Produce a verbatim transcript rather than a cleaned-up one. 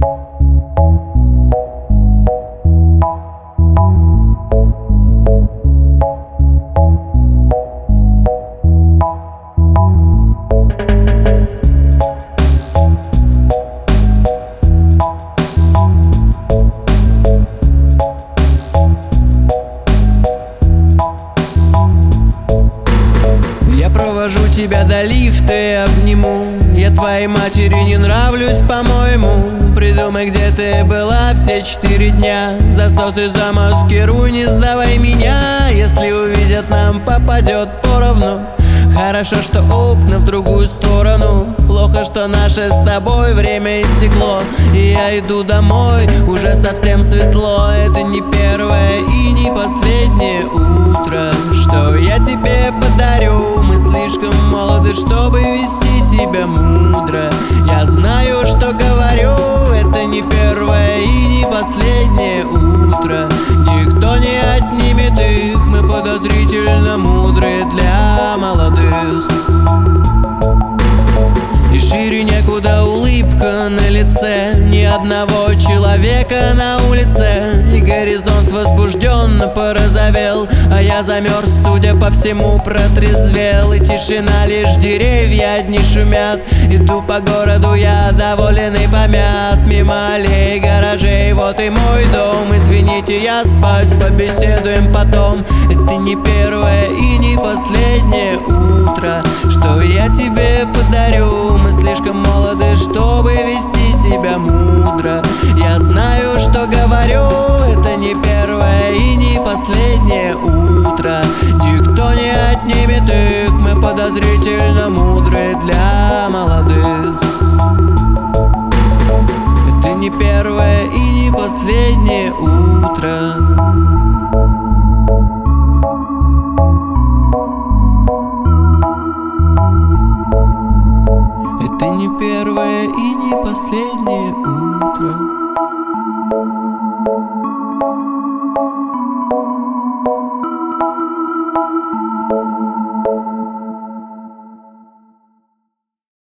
Провожу тебя до лифта и обниму. Я твоей матери не нравлюсь, по-моему. Придумай, где ты была все четыре дня. Засос и замаскируй, не сдавай меня. Если увидят, нам попадет поровну. Хорошо, что окна в другую сторону. Плохо, что наше с тобой время истекло. И я иду домой, уже совсем светло. Это не первое и не последнее утро, что я тебе подарю. Мы слишком молоды, чтобы вести себя мудро. Я знаю, что говорю. Это не первое и не последнее утро. Никто не отнимет их. Мы подозрительно мудрые для молодых. И шире некуда улыбка на лице. Ни одного человека на улице. И горизонт возбужденно порозовел. А я замерз, судя по всему, протрезвел. И тишина, лишь деревья одни шумят. Иду по городу, я доволен и помят. Мимо аллей, гаражей, вот и мой дом. Извините, я спать, побеседуем потом. Это не первое и не последнее утро, что я тебе подарю. Мы слишком молоды, чтобы вести себя мудро. Я знаю, что говорю. Это не первое и не последнее утро. Никто не отнимет их. Мы подозрительно мудрые для молодых. Это не первое и не последнее утро. Это не первое и не последнее утро.